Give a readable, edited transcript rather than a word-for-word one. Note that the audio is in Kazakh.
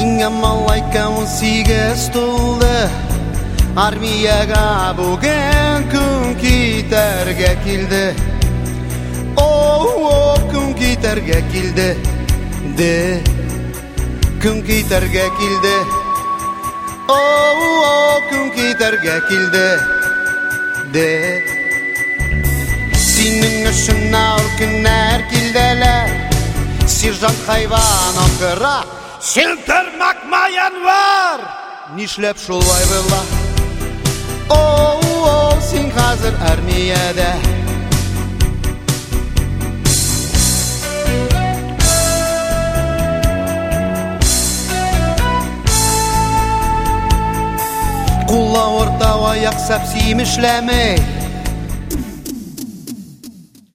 Сиңа малайка 18 толды, армияға бүгін күн кетерге келді. О, күн кетерге келді, күн кетерге келді. О, күн кетерге келді. Сенің үшін ауыр күнәр келділер, сержант хайван оқыра, сентермак маян var. Нишләп шулай була? О, сен қазір армияда. Құла ортау аяқ сәп сеймешләмей,